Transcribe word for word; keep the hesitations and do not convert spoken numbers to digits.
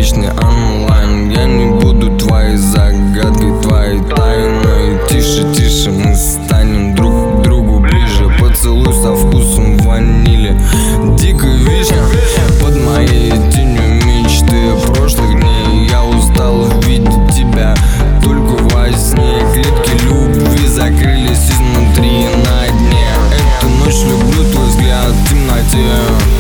вечный онлайн. Я не буду твоей загадкой, твоей тайной. Тише, тише, мы станем друг к другу ближе. Поцелуй со вкусом ванили, дикой вишни. Под моей тенью мечты прошлых дней. Я устал видеть тебя только во сне. Клетки любви закрылись изнутри на дне. Эту ночь люблю твой взгляд в темноте.